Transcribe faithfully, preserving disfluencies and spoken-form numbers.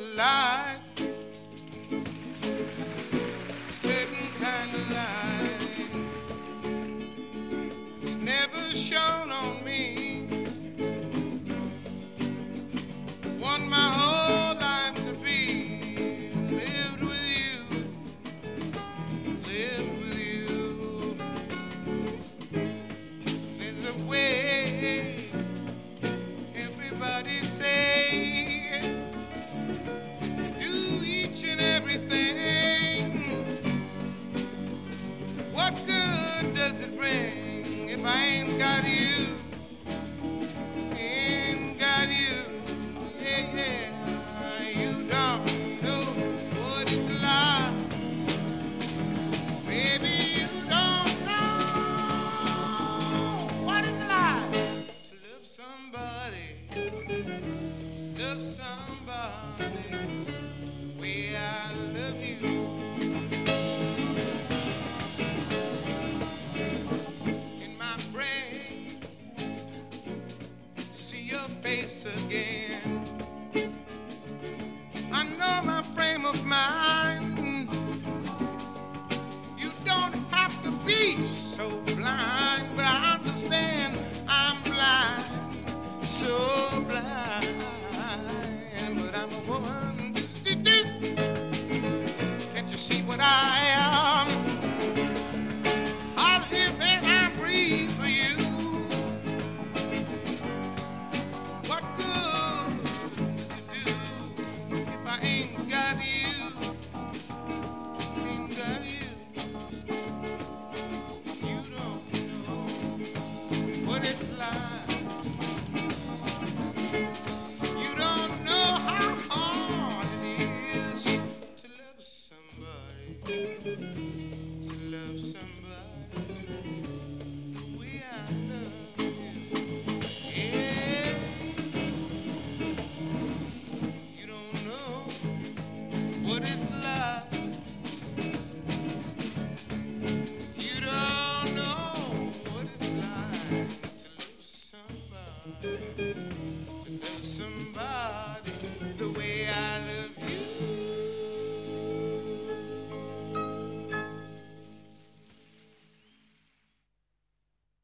light, certain kind of light. It's never shone on me. Want my whole life to be lived with you, lived with you. There's a way everybody say to do each and everything. What good does it bring if I ain't got you? Ain't got you. Yeah, yeah, you don't know what it's like. Baby, you don't know what it's like to love somebody, to love somebody the way I love you. In my brain, see your face again. I know my frame of mind. You don't have to be so blind, but I understand I'm blind, so blind. But I'm a woman. Can't you see what I am? I live and I breathe for you. What good does it do if I ain't got you? Ain't got you. You don't know what it's like. You don't know how hard it is to love somebody, to love somebody the way I love you. Yeah, you don't know what it's like. You don't know what it's like to love somebody.